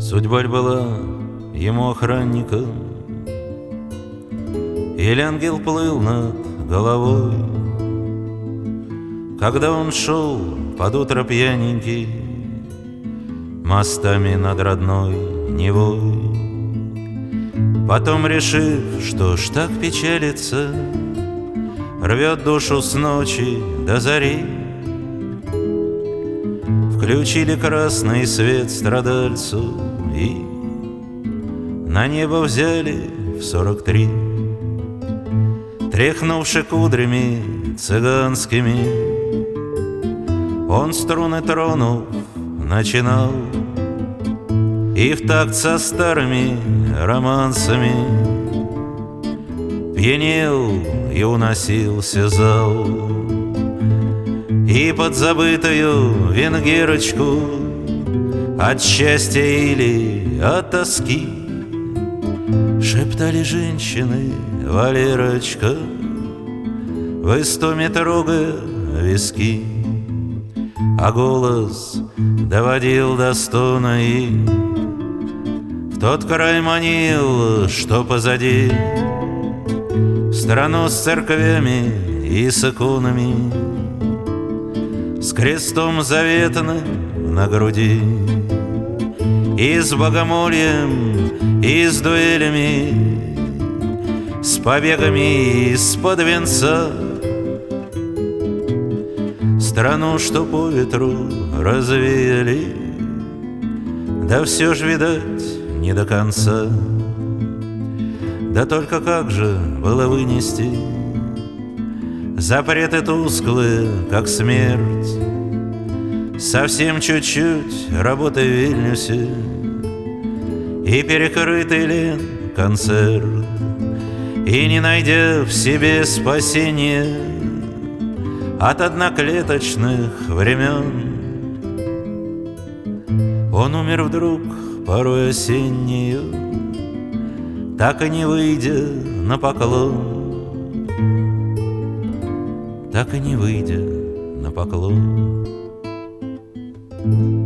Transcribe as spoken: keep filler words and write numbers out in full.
Судьба была ему охранником, или ангел плыл над головой, когда он шел под утро пьяненький мостами над родной Невой. Потом, решив, что ж так печалится, рвет душу с ночи до зари, включили красный свет страдальцу и на небо взяли в сорок три. Тряхнувши кудрями цыганскими, он струны тронув начинал, и в такт со старыми романсами пьянел и уносился зал. И под забытую венгерочку от счастья или от тоски шептали женщины: Валерочка, в истоме трогая виски. А голос доводил до стона и в тот край манил, что позади, страну с церквями и с иконами, с крестом заветным на груди, и с богомольем, и с дуэлями, с побегами из-под венца. Страну, что по ветру развеяли, да все ж, видать, не до конца. Да только как же было вынести запреты тусклые, как смерть, совсем чуть-чуть работы в Вильнюсе и перекрытый лен концерт, и не найдя в себе спасения от одноклеточных времен. Он умер вдруг порой осеннею, так и не выйдя на поклон, так и не выйдя на поклон.